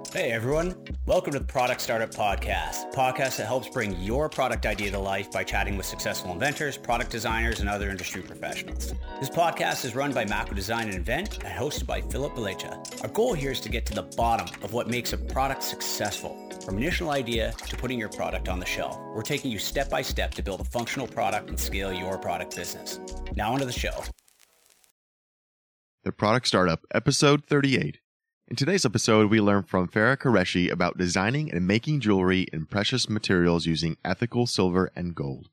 Hey everyone, welcome to the Product Startup Podcast, a podcast that helps bring your product idea to life by chatting with successful inventors, product designers, and other industry professionals. This podcast is run by Mako Design and Invent and hosted by Philip Belecha. Our goal here is to get to the bottom of what makes a product successful. From initial idea to putting your product on the shelf, we're taking you step by step to build a functional product and scale your product business. Now onto the show. The Product Startup, Episode 38. In today's episode, we learn from Farah Qureshi about designing and making jewelry in precious materials using ethical silver and gold.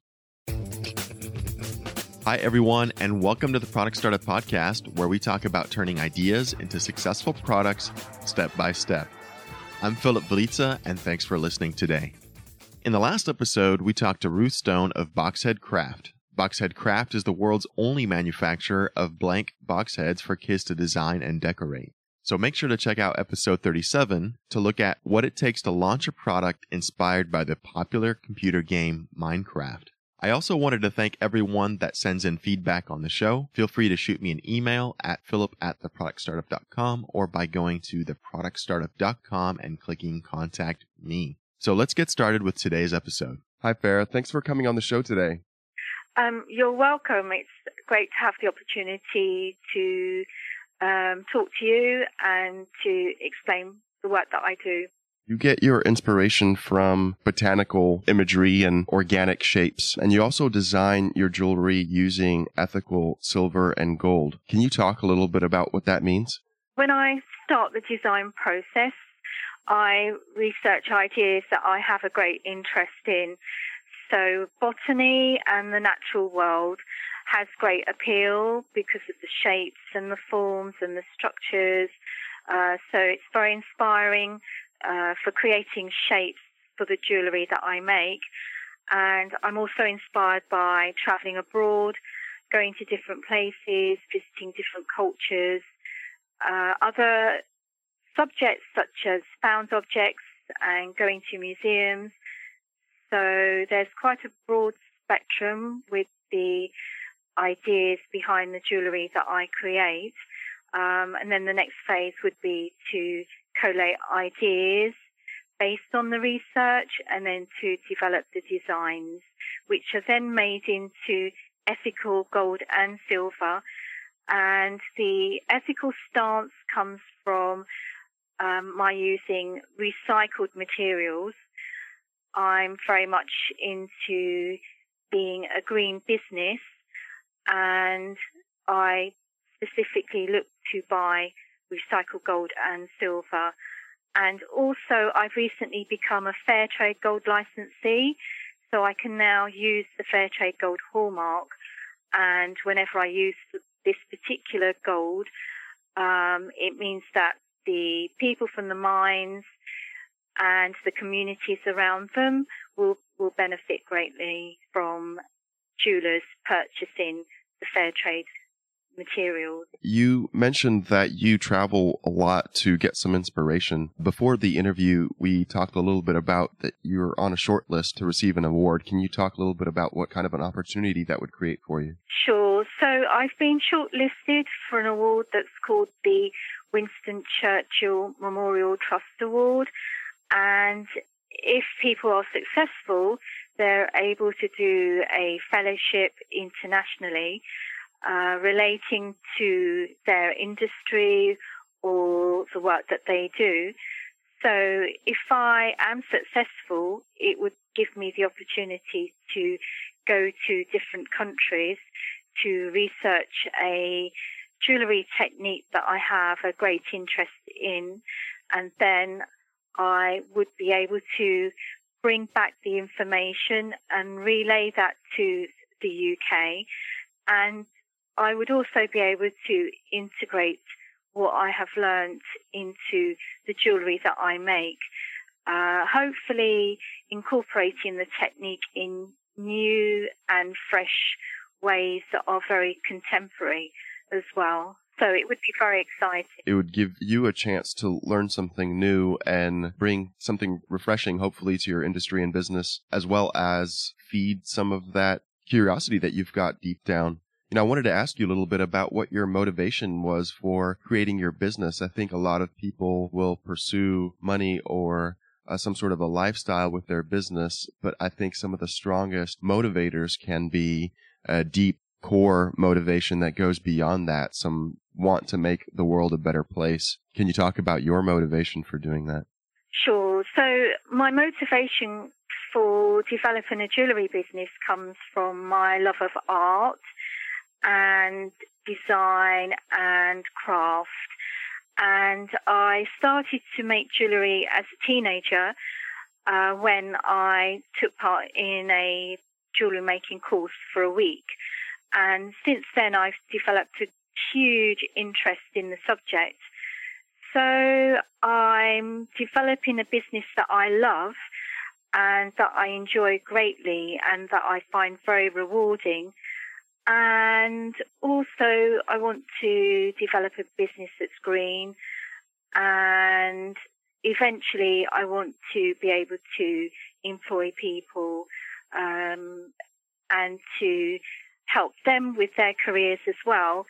Hi, everyone, and welcome to the Product Startup Podcast, where we talk about turning ideas into successful products step by step. I'm Philip Belecha, and thanks for listening today. In the last episode, we talked to Ruth Stone of Boxhead Craft. Boxhead Craft is the world's only manufacturer of blank box heads for kids to design and decorate. So make sure to check out episode 37 to look at what it takes to launch a product inspired by the popular computer game Minecraft. I also wanted to thank everyone that sends in feedback on the show. Feel free to shoot me an email at philip@theproductstartup.com or by going to theproductstartup.com and clicking Contact Me. So let's get started with today's episode. Hi, Farah. Thanks for coming on the show today. You're welcome. It's great to have the opportunity to talk to you and to explain the work that I do. You get your inspiration from botanical imagery and organic shapes, and you also design your jewelry using ethical silver and gold. Can you talk a little bit about what that means? When I start the design process, I research ideas that I have a great interest in. So botany and the natural world has great appeal because of the shapes and the forms and the structures. So it's very inspiring for creating shapes for the jewellery that I make. And I'm also inspired by travelling abroad, going to different places, visiting different cultures, other subjects such as found objects and going to museums. So there's quite a broad spectrum with the ideas behind the jewellery that I create. And then the next phase would be to collate ideas based on the research and then to develop the designs, which are then made into ethical gold and silver. And the ethical stance comes from my using recycled materials. I'm very much into being a green business, and I specifically look to buy recycled gold and silver. And also, I've recently become a Fairtrade Gold licensee, so I can now use the Fairtrade Gold hallmark. And whenever I use this particular gold, it means that the people from the mines and the communities around them will benefit greatly from jewelers purchasing the fair trade materials. You mentioned that you travel a lot to get some inspiration. Before the interview, we talked a little bit about that you're on a short list to receive an award. Can you talk a little bit about what kind of an opportunity that would create for you? Sure. So I've been shortlisted for an award that's called the Winston Churchill Memorial Trust Award. And if people are successful, they're able to do a fellowship internationally relating to their industry or the work that they do. So if I am successful, it would give me the opportunity to go to different countries to research a jewellery technique that I have a great interest in, and then I would be able to bring back the information and relay that to the UK. And I would also be able to integrate what I have learned into the jewellery that I make, hopefully incorporating the technique in new and fresh ways that are very contemporary as well. So it would be very exciting. It would give you a chance to learn something new and bring something refreshing, hopefully, to your industry and business, as well as feed some of that curiosity that you've got deep down. And I wanted to ask you a little bit about what your motivation was for creating your business. I think a lot of people will pursue money or some sort of a lifestyle with their business, but I think some of the strongest motivators can be a deep core motivation that goes beyond that. Some want to make the world a better place. Can you talk about your motivation for doing that? Sure. So my motivation for developing a jewellery business comes from my love of art and design and craft. And I started to make jewellery as a teenager when I took part in a jewellery making course for a week. And since then, I've developed a huge interest in the subject. So I'm developing a business that I love and that I enjoy greatly and that I find very rewarding. And also, I want to develop a business that's green, and eventually I want to be able to employ people and to help them with their careers as well.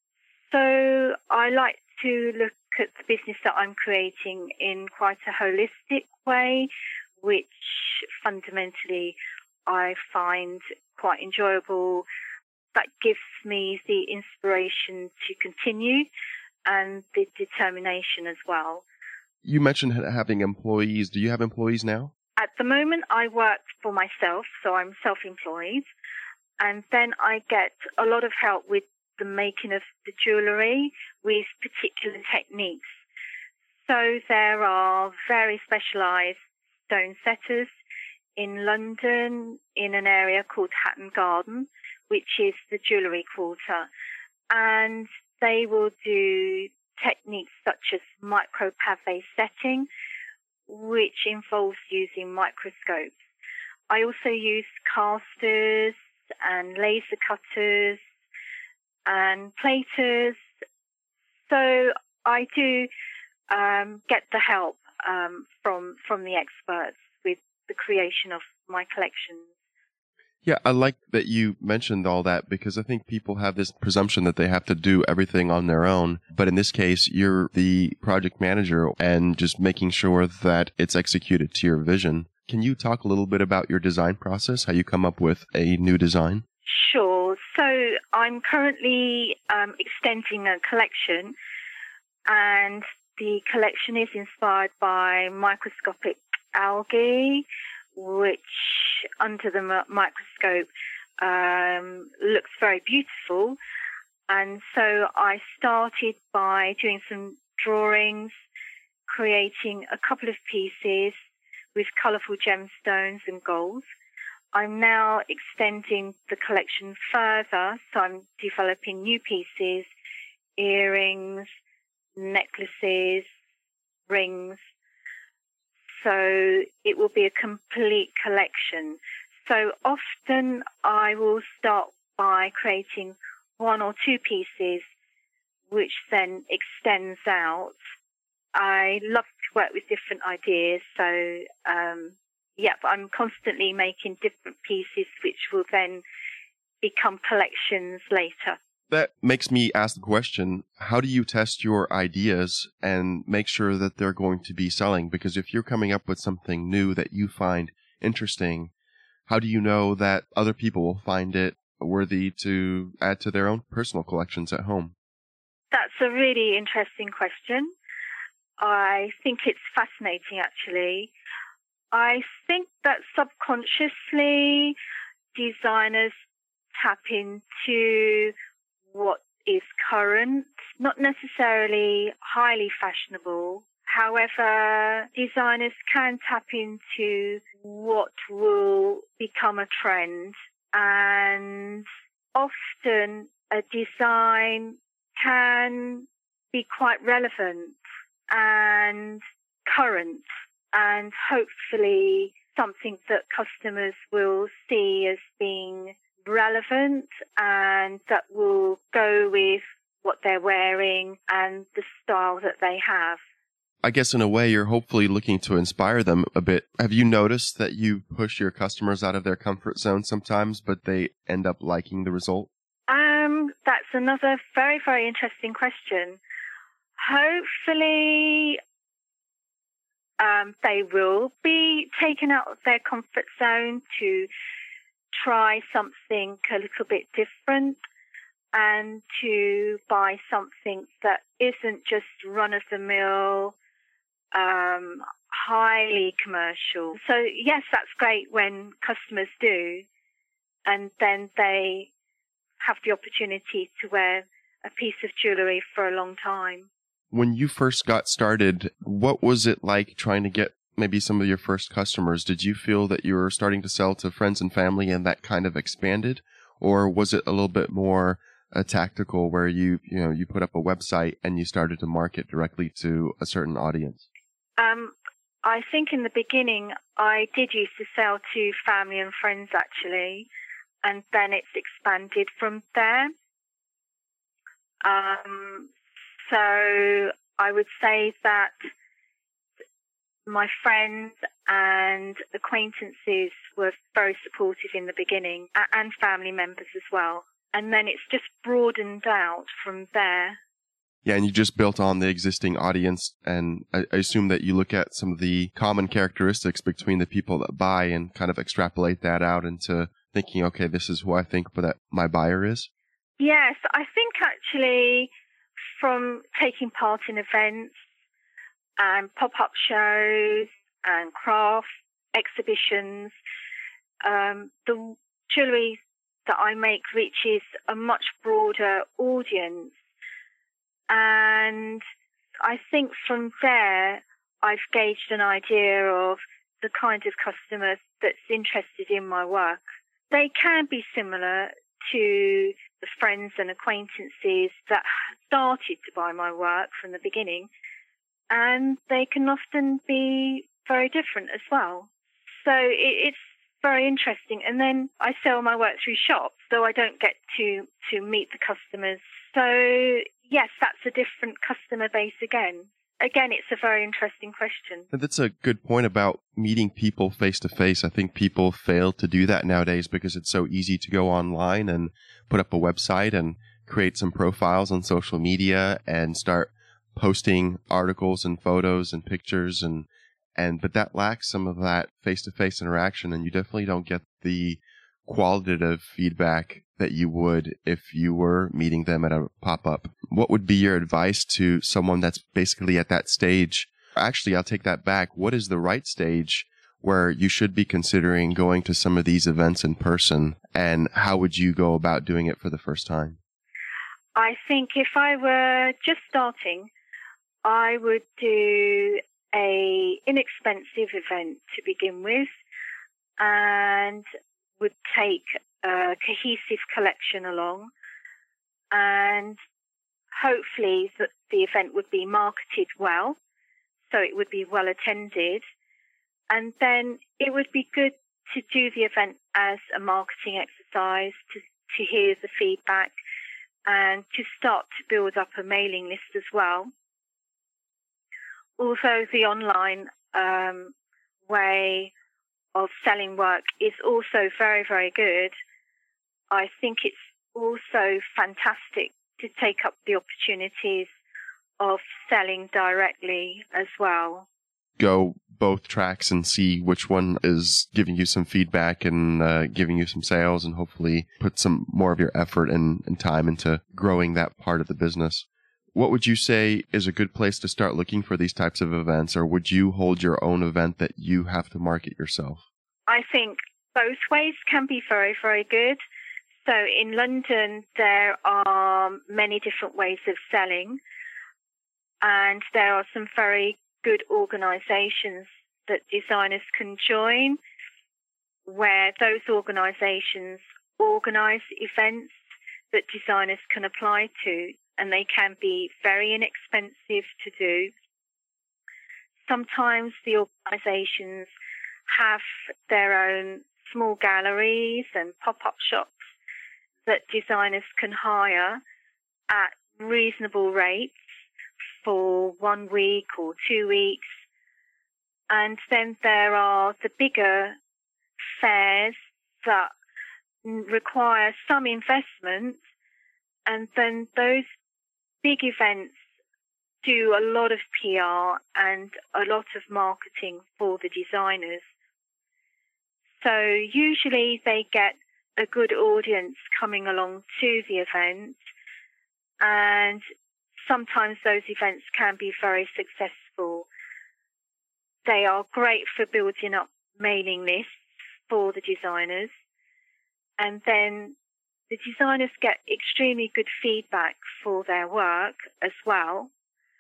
So I like to look at the business that I'm creating in quite a holistic way, which fundamentally I find quite enjoyable. That gives me the inspiration to continue and the determination as well. You mentioned having employees. Do you have employees now? At the moment, I work for myself, so I'm self-employed. And then I get a lot of help with the making of the jewellery with particular techniques. So there are very specialised stone setters in London in an area called Hatton Garden, which is the jewellery quarter. And they will do techniques such as micropave setting, which involves using microscopes. I also use casters and laser cutters and platers. So I do get the help from the experts with the creation of my collections. Yeah, I like that you mentioned all that because I think people have this presumption that they have to do everything on their own. But in this case, you're the project manager and just making sure that it's executed to your vision. Can you talk a little bit about your design process, how you come up with a new design? Sure. So I'm currently extending a collection, and the collection is inspired by microscopic algae, which under the microscope looks very beautiful. And so I started by doing some drawings, creating a couple of pieces with colourful gemstones and gold. I'm now extending the collection further, so I'm developing new pieces, earrings, necklaces, rings. So it will be a complete collection. So often I will start by creating one or two pieces, which then extends out. I love to work with different ideas. So, I'm constantly making different pieces, which will then become collections later. That makes me ask the question, how do you test your ideas and make sure that they're going to be selling? Because if you're coming up with something new that you find interesting, how do you know that other people will find it worthy to add to their own personal collections at home? That's a really interesting question. I think it's fascinating, actually. I think that subconsciously designers tap into what is current, not necessarily highly fashionable. However, designers can tap into what will become a trend, and often a design can be quite relevant and current, and hopefully something that customers will see as being relevant and that will go with what they're wearing and the style that they have. I guess in a way you're hopefully looking to inspire them a bit. Have you noticed that you push your customers out of their comfort zone sometimes, but they end up liking the result? that's another very, very interesting question. Hopefully, they will be taken out of their comfort zone to try something a little bit different and to buy something that isn't just run-of-the-mill, highly commercial. So, yes, that's great when customers do, and then they have the opportunity to wear a piece of jewellery for a long time. When you first got started, what was it like trying to get maybe some of your first customers? Did you feel that you were starting to sell to friends and family and that kind of expanded? Or was it a little bit more tactical where you put up a website and you started to market directly to a certain audience? I think in the beginning I did used to sell to family and friends actually, and then it's expanded from there. So I would say that my friends and acquaintances were very supportive in the beginning, and family members as well. And then it's just broadened out from there. Yeah, and you just built on the existing audience, and I assume that you look at some of the common characteristics between the people that buy and kind of extrapolate that out into thinking, okay, this is who I think that my buyer is? Yes, I think actually from taking part in events and pop-up shows and craft exhibitions, the jewellery that I make reaches a much broader audience. And I think from there, I've gauged an idea of the kind of customer that's interested in my work. They can be similar to the friends and acquaintances that started to buy my work from the beginning, and they can often be very different as well. So it's very interesting. And then I sell my work through shops, so I don't get to meet the customers. So yes, that's a different customer base again. Again, it's a very interesting question. That's a good point about meeting people face to face. I think people fail to do that nowadays because it's so easy to go online and put up a website and create some profiles on social media and start posting articles and photos and pictures but that lacks some of that face to face interaction, and you definitely don't get the qualitative feedback that you would if you were meeting them at a pop-up. What would be your advice to someone that's basically at that stage? Actually, I'll take that back. What is the right stage where you should be considering going to some of these events in person, and how would you go about doing it for the first time? I think if I were just starting, I would do a inexpensive event to begin with, and would take a cohesive collection along, and hopefully that the event would be marketed well, so it would be well attended, and then it would be good to do the event as a marketing exercise, to hear the feedback and to start to build up a mailing list as well. Also, the online way of selling work is also very, very good. I think it's also fantastic to take up the opportunities of selling directly as well. Go both tracks and see which one is giving you some feedback and giving you some sales, and hopefully put some more of your effort and time into growing that part of the business. What would you say is a good place to start looking for these types of events, or would you hold your own event that you have to market yourself? I think both ways can be very, very good. So in London, there are many different ways of selling, and there are some very good organisations that designers can join, where those organisations organise events that designers can apply to, and they can be very inexpensive to do. Sometimes the organisations have their own small galleries and pop-up shops that designers can hire at reasonable rates for 1 week or 2 weeks. And then there are the bigger fairs that require some investment, And then those big events do a lot of PR and a lot of marketing for the designers. So usually they get a good audience coming along to the event, and sometimes those events can be very successful. They are great for building up mailing lists for the designers, and then the designers get extremely good feedback for their work as well.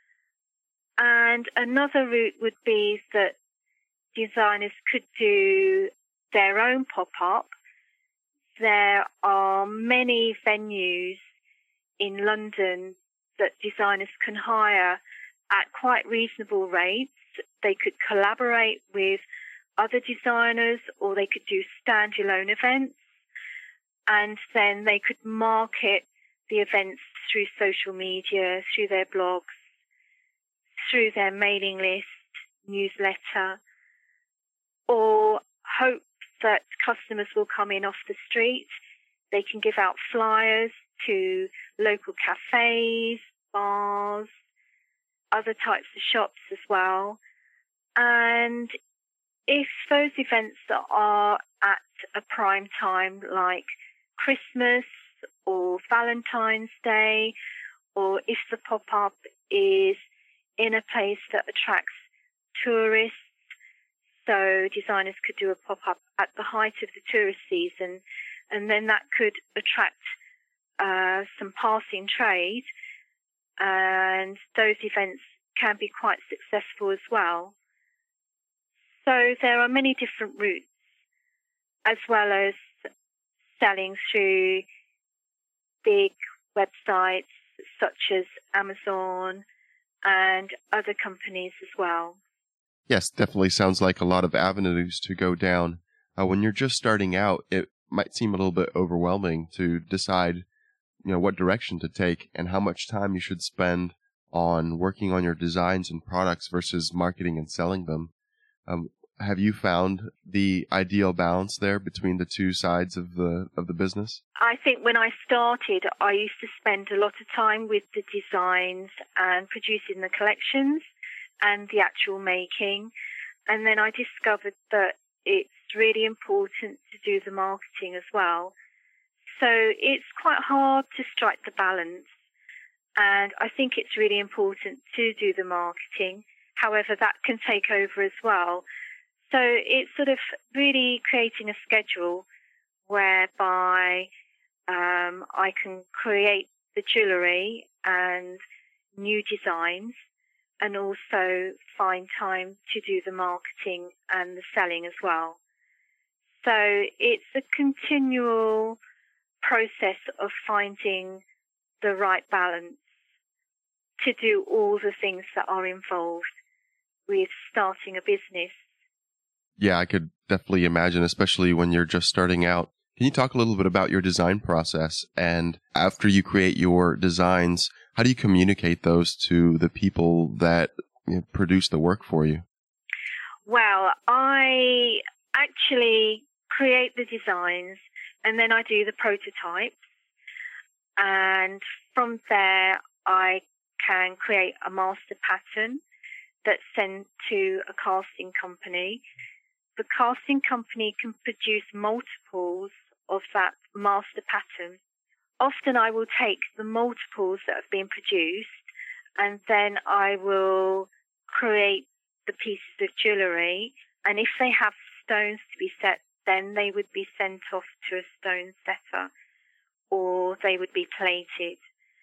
And another route would be that designers could do their own pop-up. There are many venues in London that designers can hire at quite reasonable rates. They could collaborate with other designers, or they could do standalone events, and then they could market the events through social media, through their blogs, through their mailing list, newsletter, or hope that customers will come in off the street. They can give out flyers to local cafes, bars, other types of shops as well. And if those events are at a prime time, like Christmas or Valentine's Day, or if the pop-up is in a place that attracts tourists, so designers could do a pop-up at the height of the tourist season, and then that could attract some passing trade, and those events can be quite successful as well. So there are many different routes, as well as selling through big websites such as Amazon and other companies as well. Yes, definitely sounds like a lot of avenues to go down. When you're just starting out, it might seem a little bit overwhelming to decide, what direction to take and how much time you should spend on working on your designs and products versus marketing and selling them. Have you found the ideal balance there between the two sides of the business? I think when I started, I used to spend a lot of time with the designs and producing the collections and the actual making. And then I discovered that it's really important to do the marketing as well. So it's quite hard to strike the balance. And I think it's really important to do the marketing. However, that can take over as well. So it's sort of really creating a schedule whereby I can create the jewellery and new designs, and also find time to do the marketing and the selling as well. So it's a continual process of finding the right balance to do all the things that are involved with starting a business. Yeah, I could definitely imagine, especially when you're just starting out. Can you talk a little bit about your design process? And after you create your designs, how do you communicate those to the people that produce the work for you? Well, I actually create the designs, and then I do the prototypes. And from there, I can create a master pattern that's sent to a casting company. The casting company can produce multiples of that master pattern. Often I will take the multiples that have been produced, and then I will create the pieces of jewellery. And if they have stones to be set, then they would be sent off to a stone setter, or they would be plated.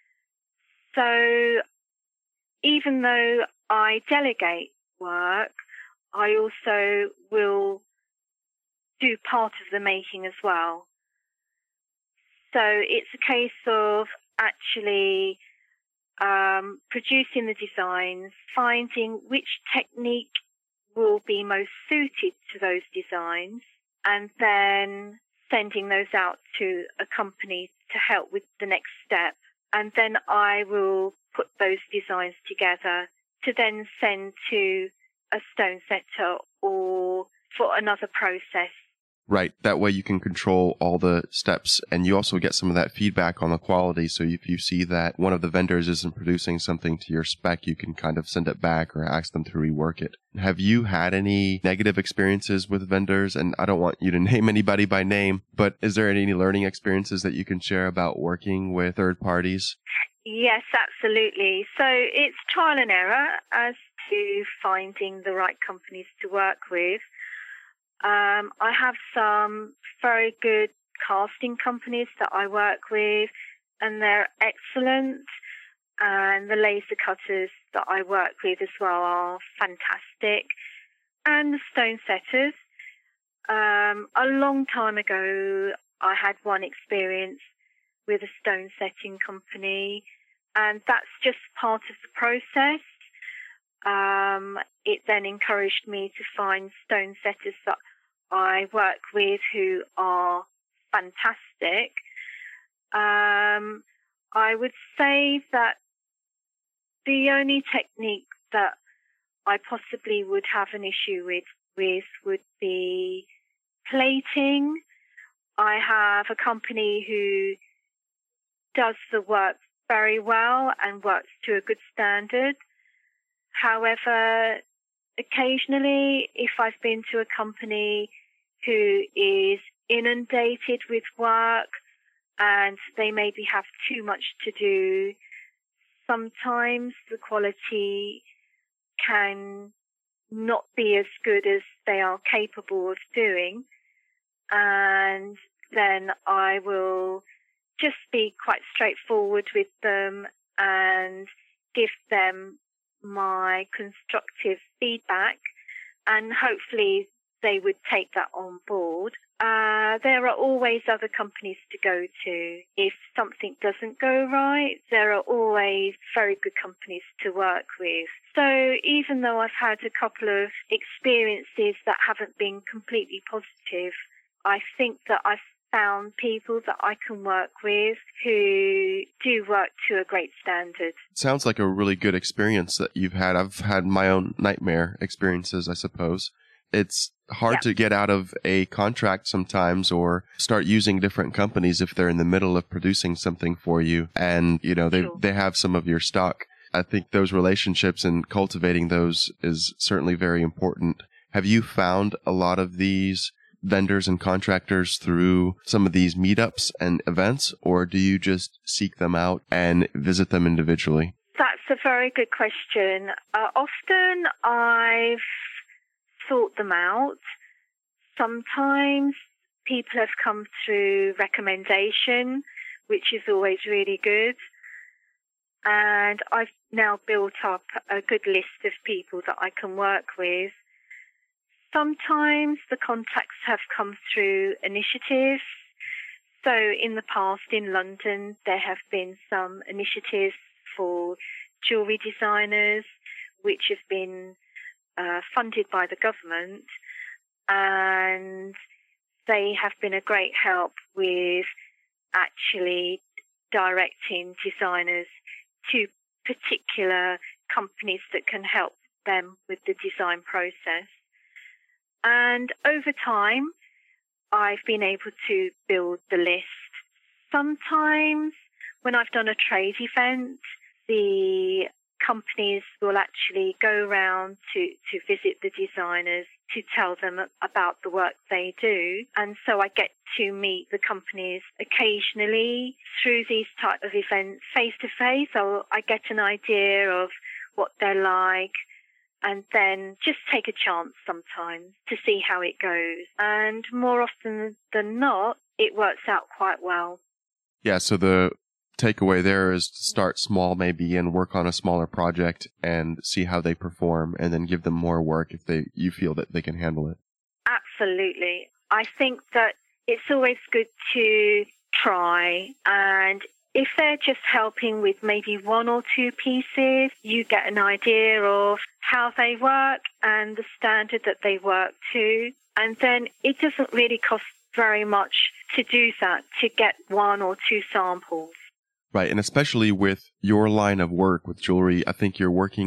So even though I delegate work, I also will do part of the making as well. So it's a case of actually producing the designs, finding which technique will be most suited to those designs, and then sending those out to a company to help with the next step. And then I will put those designs together to then send to a stone setter or for another process. Right. That way you can control all the steps, and you also get some of that feedback on the quality. So if you see that one of the vendors isn't producing something to your spec, you can kind of send it back or ask them to rework it. Have you had any negative experiences with vendors? And I don't want you to name anybody by name, but is there any learning experiences that you can share about working with third parties? Yes, absolutely. So it's trial and error as to finding the right companies to work with. I have some very good casting companies that I work with, and they're excellent. And the laser cutters that I work with as well are fantastic. And the stone setters. A long time ago, I had one experience with a stone setting company, and that's just part of the process. It then encouraged me to find stone setters that I work with who are fantastic. I would say that the only technique that I possibly would have an issue with would be plating. I have a company who does the work very well and works to a good standard. However, occasionally, if I've been to a company who is inundated with work and they maybe have too much to do, sometimes the quality can not be as good as they are capable of doing. And then I will just be quite straightforward with them and give them my constructive feedback, and hopefully they would take that on board. There are always other companies to go to. If something doesn't go right, there are always very good companies to work with. So even though I've had a couple of experiences that haven't been completely positive, I think that I've found people that I can work with who do work to a great standard. Sounds like a really good experience that you've had. I've had my own nightmare experiences, I suppose. It's hard to get out of a contract sometimes or start using different companies if they're in the middle of producing something for you and, you know, they have some of your stock. I think those relationships and cultivating those is certainly very important. Have you found a lot of these vendors and contractors through some of these meetups and events, or do you just seek them out and visit them individually? That's a very good question. Often I've sought them out. Sometimes people have come through recommendation, which is always really good. And I've now built up a good list of people that I can work with. Sometimes the contacts have come through initiatives. So in the past in London, there have been some initiatives for jewellery designers, which have been funded by the government. And they have been a great help with actually directing designers to particular companies that can help them with the design process. And over time, I've been able to build the list. Sometimes when I've done a trade event, the companies will actually go around to visit the designers to tell them about the work they do. And so I get to meet the companies occasionally through these type of events face to face. So I get an idea of what they're like, and then just take a chance sometimes to see how it goes. And more often than not, it works out quite well. Yeah, so the takeaway there is to start small maybe and work on a smaller project and see how they perform, and then give them more work if you feel that they can handle it. Absolutely. I think that it's always good to try, and if they're just helping with maybe one or two pieces, you get an idea of how they work and the standard that they work to. And then it doesn't really cost very much to do that, to get one or two samples. Right. And especially with your line of work with jewelry, I think you're working in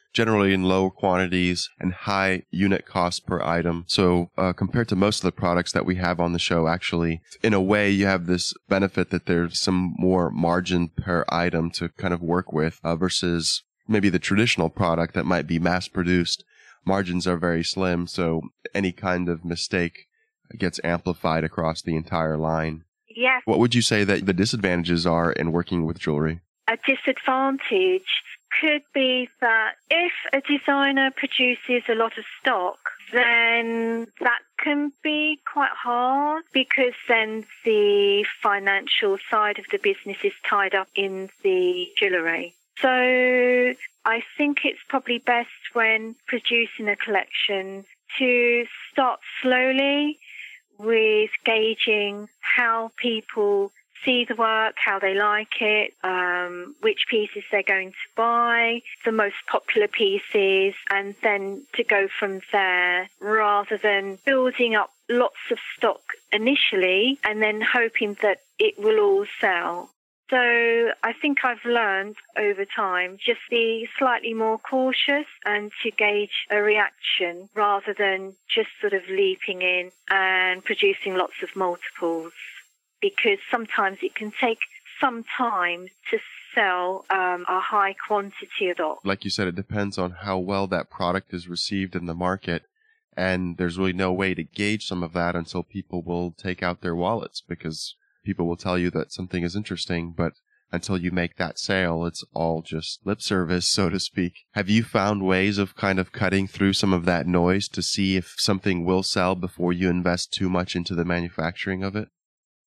generally in low quantities and high unit cost per item. So compared to most of the products that we have on the show, actually, in a way, you have this benefit that there's some more margin per item to kind of work with versus maybe the traditional product that might be mass produced. Margins are very slim, so any kind of mistake gets amplified across the entire line. Yes. What would you say that the disadvantages are in working with jewelry? A disadvantage could be that if a designer produces a lot of stock, then that can be quite hard because then the financial side of the business is tied up in the jewellery. So I think it's probably best when producing a collection to start slowly with gauging how people see the work, how they like it, which pieces they're going to buy, the most popular pieces, and then to go from there rather than building up lots of stock initially and then hoping that it will all sell. So I think I've learned over time just be slightly more cautious and to gauge a reaction rather than just sort of leaping in and producing lots of multiples, because sometimes it can take some time to sell a high quantity of stock. Like you said, it depends on how well that product is received in the market, and there's really no way to gauge some of that until people will take out their wallets, because people will tell you that something is interesting, but until you make that sale, it's all just lip service, so to speak. Have you found ways of kind of cutting through some of that noise to see if something will sell before you invest too much into the manufacturing of it?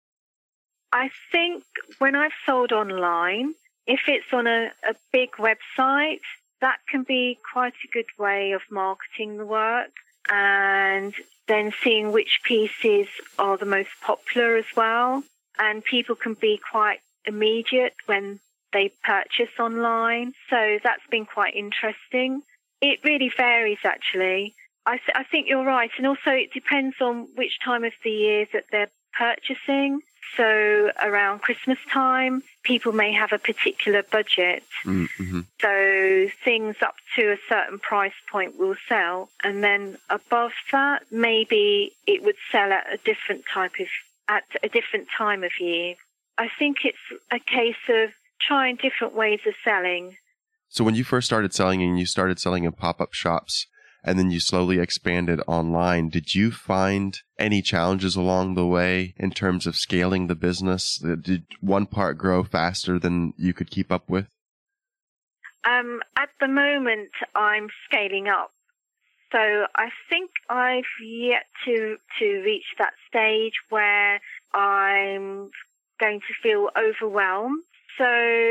I think when I've sold online, if it's on a big website, that can be quite a good way of marketing the work and then seeing which pieces are the most popular as well. And people can be quite immediate when they purchase online. So that's been quite interesting. It really varies, actually. I think you're right. And also it depends on which time of the year that they're purchasing. So around Christmas time, people may have a particular budget. Mm-hmm. So things up to a certain price point will sell. And then above that, maybe it would sell at a different time of year. I think it's a case of trying different ways of selling. So when you first started selling and you started selling in pop-up shops and then you slowly expanded online, did you find any challenges along the way in terms of scaling the business? Did one part grow faster than you could keep up with? At the moment, I'm scaling up. So I think I've yet to reach that stage where I'm going to feel overwhelmed. So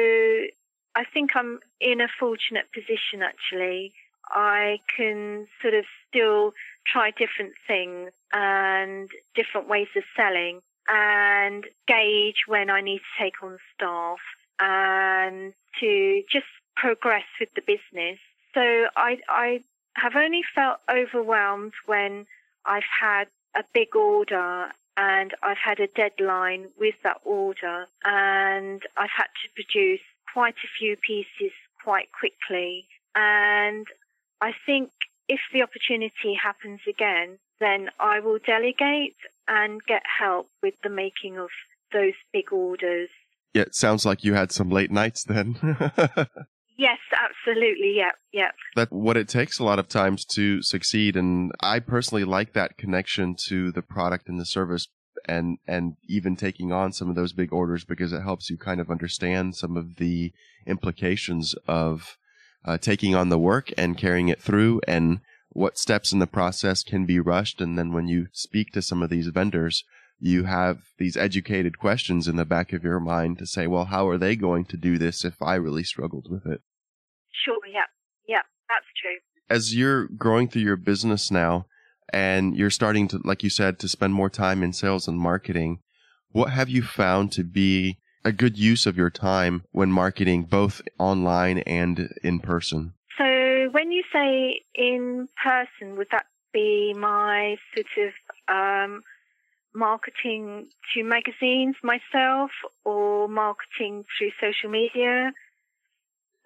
I think I'm in a fortunate position, actually. I can sort of still try different things and different ways of selling and gauge when I need to take on staff and to just progress with the business. So I have only felt overwhelmed when I've had a big order and I've had a deadline with that order and I've had to produce quite a few pieces quite quickly. And I think if the opportunity happens again, then I will delegate and get help with the making of those big orders. Yeah, it sounds like you had some late nights then. Yes, absolutely. Yeah. That's what it takes a lot of times to succeed. And I personally like that connection to the product and the service and even taking on some of those big orders because it helps you kind of understand some of the implications of taking on the work and carrying it through and what steps in the process can be rushed. And then when you speak to some of these vendors, you have these educated questions in the back of your mind to say, well, how are they going to do this if I really struggled with it? Sure, yeah, that's true. As you're growing through your business now and you're starting to, like you said, to spend more time in sales and marketing, what have you found to be a good use of your time when marketing both online and in person? So when you say in person, would that be my sort of marketing to magazines myself or marketing through social media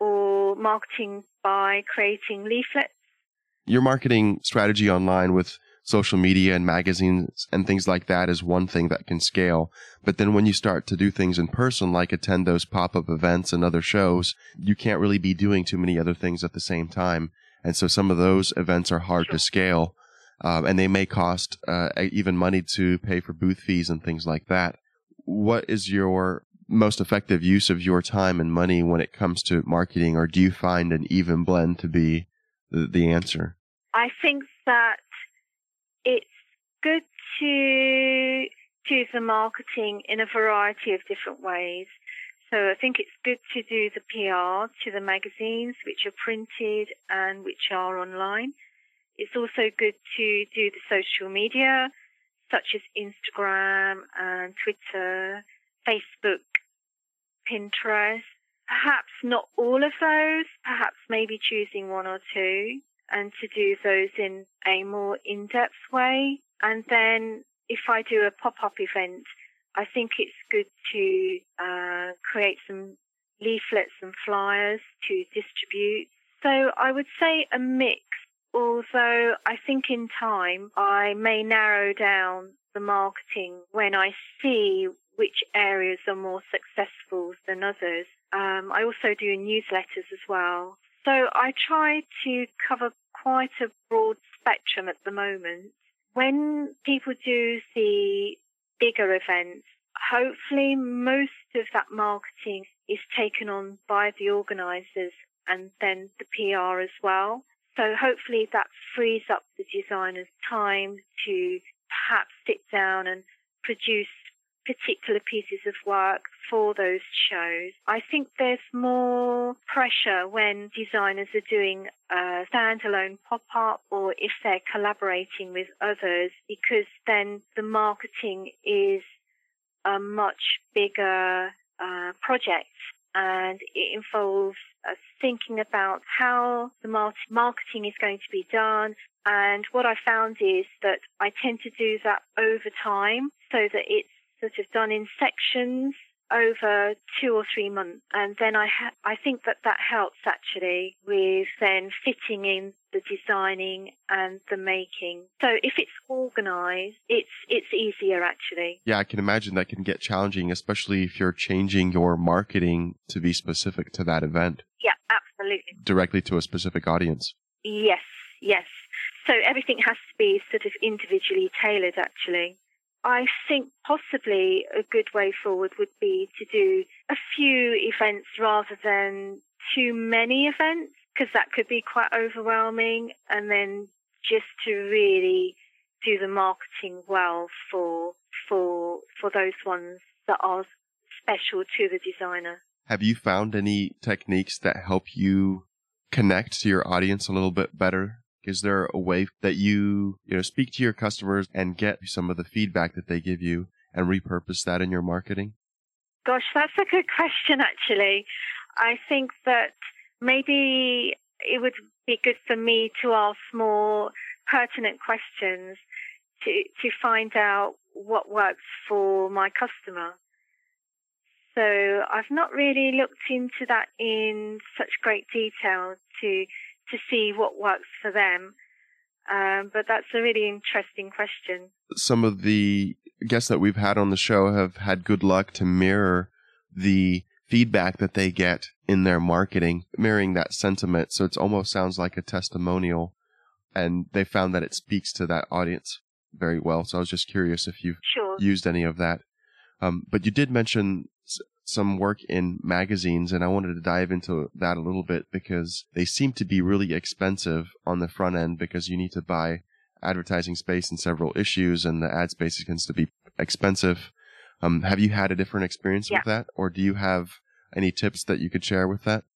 or marketing by creating leaflets. Your marketing strategy online with social media and magazines and things like that is one thing that can scale. But then when you start to do things in person, like attend those pop-up events and other shows, you can't really be doing too many other things at the same time. And so some of those events are hard to scale, and they may cost even money to pay for booth fees and things like that. What is your most effective use of your time and money when it comes to marketing, or do you find an even blend to be the answer? I think that it's good to do the marketing in a variety of different ways. So I think it's good to do the PR to the magazines, which are printed and which are online. It's also good to do the social media, such as Instagram and Twitter, Facebook, Pinterest. Perhaps not all of those, perhaps maybe choosing one or two, and to do those in a more in-depth way. And then if I do a pop-up event, I think it's good to create some leaflets and flyers to distribute. So I would say a mix, although I think in time I may narrow down the marketing when I see which areas are more successful than others. I also do newsletters as well. So I try to cover quite a broad spectrum at the moment. When people do the bigger events, hopefully most of that marketing is taken on by the organisers and then the PR as well. So hopefully that frees up the designer's time to perhaps sit down and produce particular pieces of work for those shows. I think there's more pressure when designers are doing a standalone pop-up or if they're collaborating with others, because then the marketing is a much bigger project, and it involves thinking about how the marketing is going to be done. And what I found is that I tend to do that over time so that it's sort of done in sections over 2 or 3 months. And then I think that helps actually with then fitting in the designing and the making. So if it's organised, it's easier actually. Yeah, I can imagine that can get challenging, especially if you're changing your marketing to be specific to that event. Yeah, absolutely. Directly to a specific audience. Yes. So everything has to be sort of individually tailored actually. I think possibly a good way forward would be to do a few events rather than too many events, because that could be quite overwhelming, and then just to really do the marketing well for those ones that are special to the designer. Have you found any techniques that help you connect to your audience a little bit better? Is there a way that you speak to your customers and get some of the feedback that they give you and repurpose that in your marketing? Gosh, that's a good question, actually. I think that maybe it would be good for me to ask more pertinent questions to find out what works for my customer. So I've not really looked into that in such great detail to see what works for them. But that's a really interesting question. Some of the guests that we've had on the show have had good luck to mirror the feedback that they get in their marketing, mirroring that sentiment. So it almost sounds like a testimonial, and they found that it speaks to that audience very well. So I was just curious if you've used any of that. But you did mention some work in magazines, and I wanted to dive into that a little bit because they seem to be really expensive on the front end because you need to buy advertising space in several issues, and the ad space tends to be expensive. Have you had a different experience with that, or do you have any tips that you could share with that?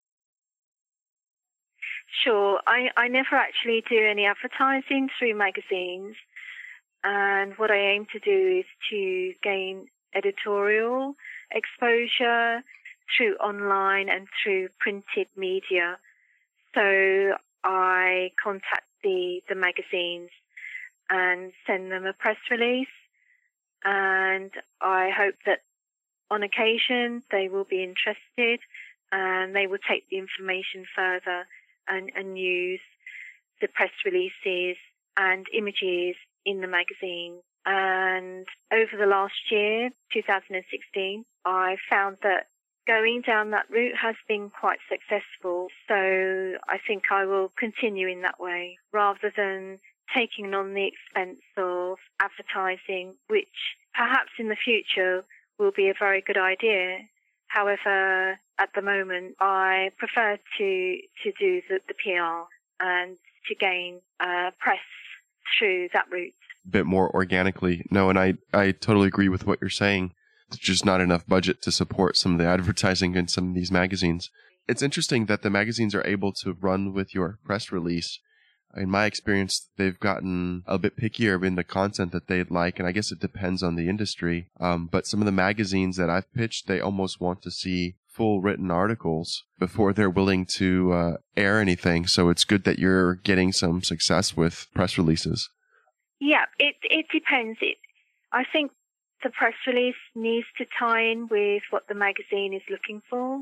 Sure. I never actually do any advertising through magazines, and what I aim to do is to gain editorial exposure through online and through printed media. So I contact the magazines and send them a press release, and I hope that on occasion they will be interested and they will take the information further and use the press releases and images in the magazine. And over the last year, 2016, I found that going down that route has been quite successful. So I think I will continue in that way rather than taking on the expense of advertising, which perhaps in the future will be a very good idea. However, at the moment, I prefer to do the PR and to gain press through that route. A bit more organically. No, and I totally agree with what you're saying. There's just not enough budget to support some of the advertising in some of these magazines. It's interesting that the magazines are able to run with your press release. In my experience, they've gotten a bit pickier in the content that they'd like, and I guess it depends on the industry. But some of the magazines that I've pitched, they almost want to see full written articles before they're willing to air anything. So it's good that you're getting some success with press releases. Yeah, it depends. I think the press release needs to tie in with what the magazine is looking for.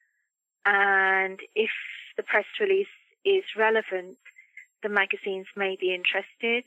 And if the press release is relevant, the magazines may be interested.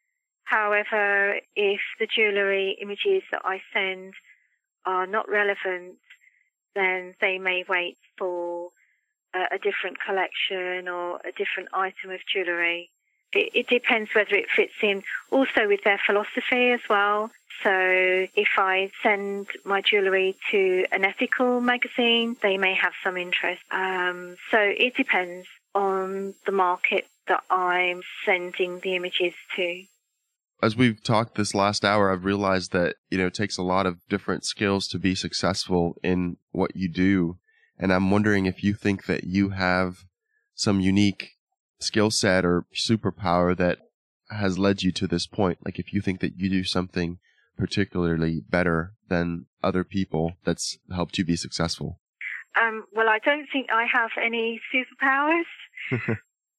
However, if the jewellery images that I send are not relevant, then they may wait for a different collection or a different item of jewellery. It depends whether it fits in also with their philosophy as well. So if I send my jewellery to an ethical magazine, they may have some interest. So it depends on the market that I'm sending the images to. As we've talked this last hour, I've realized that, it takes a lot of different skills to be successful in what you do. And I'm wondering if you think that you have some unique skill set or superpower that has led you to this point. Like if you think that you do something particularly better than other people that's helped you be successful. Well, I don't think I have any superpowers.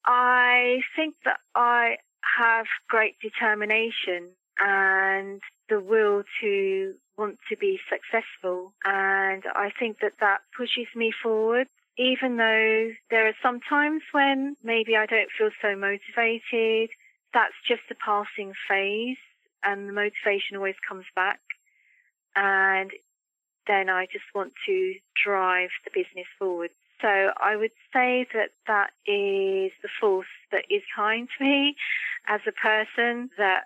I think that I have great determination and the will to want to be successful. And I think that pushes me forward, even though there are some times when maybe I don't feel so motivated. That's just a passing phase and the motivation always comes back. And then I just want to drive the business forward. So I would say that is the force that is behind me as a person, that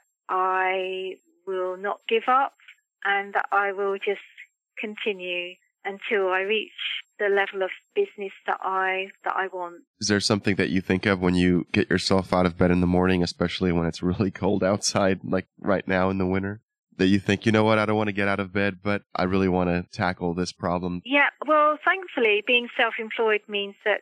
I will not give up and that I will just continue until I reach the level of business that I want. Is there something that you think of when you get yourself out of bed in the morning, especially when it's really cold outside, like right now in the winter, that you think, you know what, I don't want to get out of bed, but I really want to tackle this problem? Yeah, well, thankfully, being self-employed means that,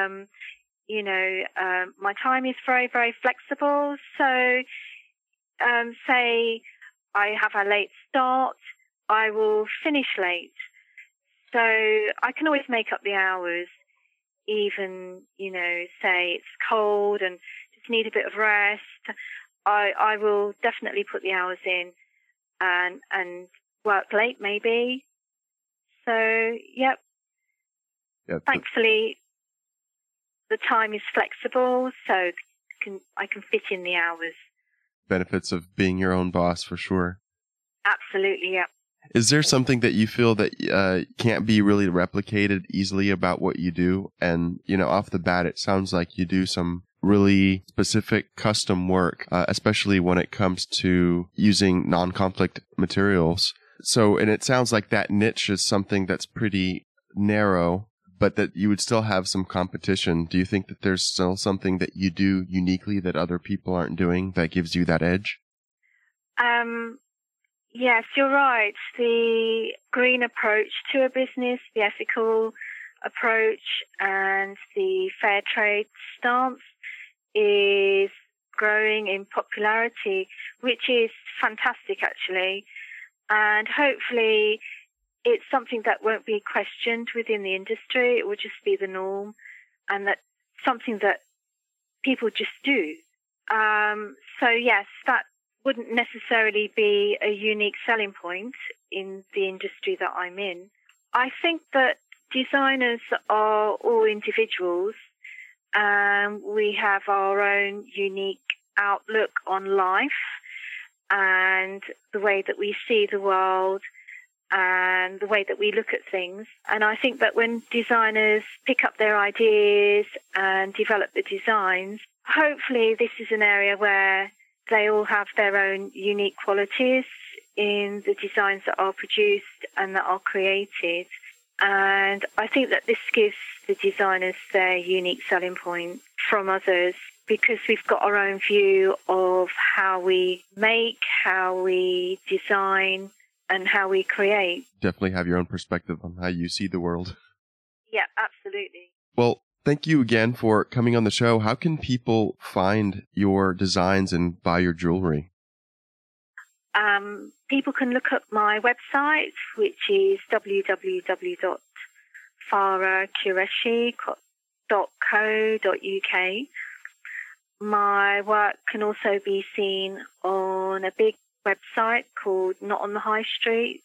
my time is very, very flexible. So, say I have a late start, I will finish late. So I can always make up the hours, even, say it's cold and just need a bit of rest. I will definitely put the hours in and work late maybe. So, yep. Thankfully, the time is flexible, so I can fit in the hours. Benefits of being your own boss, for sure. Absolutely, yep. Is there something that you feel that can't be really replicated easily about what you do? And, off the bat, it sounds like you do some really specific custom work, especially when it comes to using non-conflict materials. So, and it sounds like that niche is something that's pretty narrow, but that you would still have some competition. Do you think that there's still something that you do uniquely that other people aren't doing that gives you that edge? Yes, you're right. The green approach to a business, the ethical approach, and the fair trade stance is growing in popularity, which is fantastic, actually. And hopefully it's something that won't be questioned within the industry. It will just be the norm, and that something that people just do. So yes, that wouldn't necessarily be a unique selling point in the industry that I'm in. I think that Designers are all individuals, and we have our own unique outlook on life and the way that we see the world and the way that we look at things. And I think that when designers pick up their ideas and develop the designs, hopefully this is an area where they all have their own unique qualities in the designs that are produced and that are created. And I think that this gives the designers their unique selling point from others, because we've got our own view of how we make, how we design, and how we create. Definitely have your own perspective on how you see the world. Yeah, absolutely. Well, thank you again for coming on the show. How can people find your designs and buy your jewelry? People can look up my website, which is www.farahqureshi.co.uk. My work can also be seen on a big website called Not on the High Street,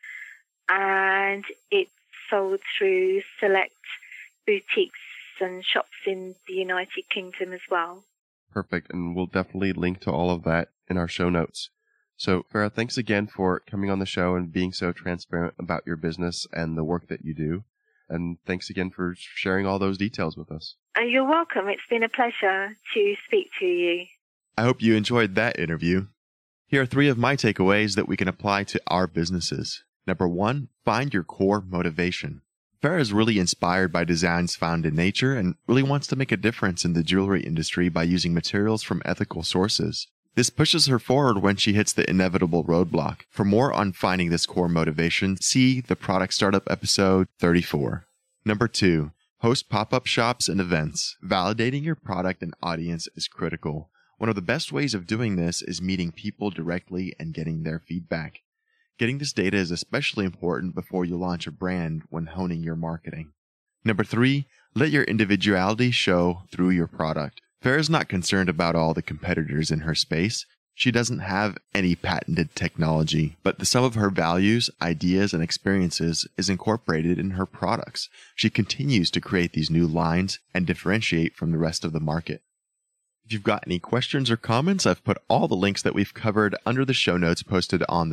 and it's sold through select boutiques and shops in the United Kingdom as well. Perfect, and we'll definitely link to all of that in our show notes. So, Farah, thanks again for coming on the show and being so transparent about your business and the work that you do. And thanks again for sharing all those details with us. You're welcome. It's been a pleasure to speak to you. I hope you enjoyed that interview. Here are 3 of my takeaways that we can apply to our businesses. Number 1, find your core motivation. Farah is really inspired by designs found in nature and really wants to make a difference in the jewelry industry by using materials from ethical sources. This pushes her forward when she hits the inevitable roadblock. For more on finding this core motivation, see the Product Startup episode 34. Number 2, host pop-up shops and events. Validating your product and audience is critical. One of the best ways of doing this is meeting people directly and getting their feedback. Getting this data is especially important before you launch a brand when honing your marketing. Number 3, let your individuality show through your product. Farah's not concerned about all the competitors in her space. She doesn't have any patented technology, but the sum of her values, ideas, and experiences is incorporated in her products. She continues to create these new lines and differentiate from the rest of the market. If you've got any questions or comments, I've put all the links that we've covered under the show notes posted on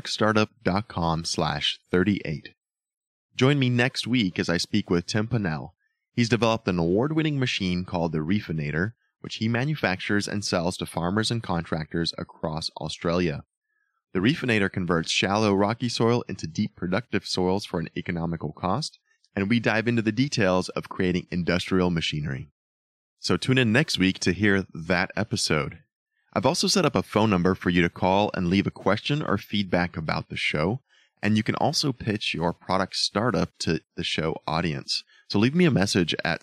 theproductstartup.com/38. Join me next week as I speak with Tim Pannell. He's developed an award-winning machine called the Reefinator, which he manufactures and sells to farmers and contractors across Australia. The Reefinator converts shallow, rocky soil into deep, productive soils for an economical cost, and we dive into the details of creating industrial machinery. So tune in next week to hear that episode. I've also set up a phone number for you to call and leave a question or feedback about the show, and you can also pitch your product startup to the show audience. So leave me a message at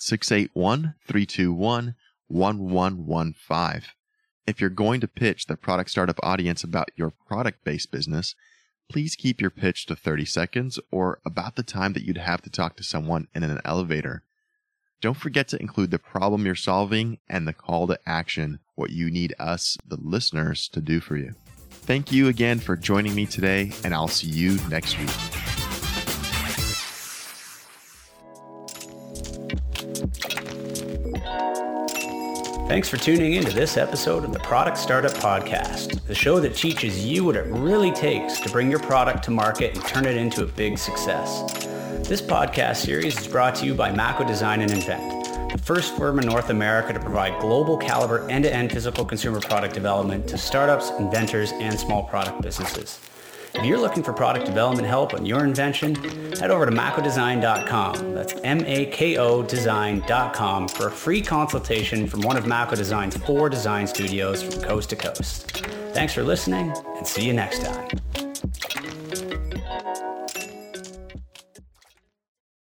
681-321-1115. If you're going to pitch the product startup audience about your product-based business, please keep your pitch to 30 seconds or about the time that you'd have to talk to someone in an elevator. Don't forget to include the problem you're solving and the call to action, what you need us, the listeners, to do for you. Thank you again for joining me today, and I'll see you next week. Thanks for tuning in to this episode of the Product Startup Podcast, the show that teaches you what it really takes to bring your product to market and turn it into a big success. This podcast series is brought to you by Mako Design and Invent, the first firm in North America to provide global caliber end-to-end physical consumer product development to startups, inventors, and small product businesses. If you're looking for product development help on your invention, head over to makodesign.com. That's MAKO design.com for a free consultation from one of Mako Design's 4 design studios from coast to coast. Thanks for listening, and see you next time.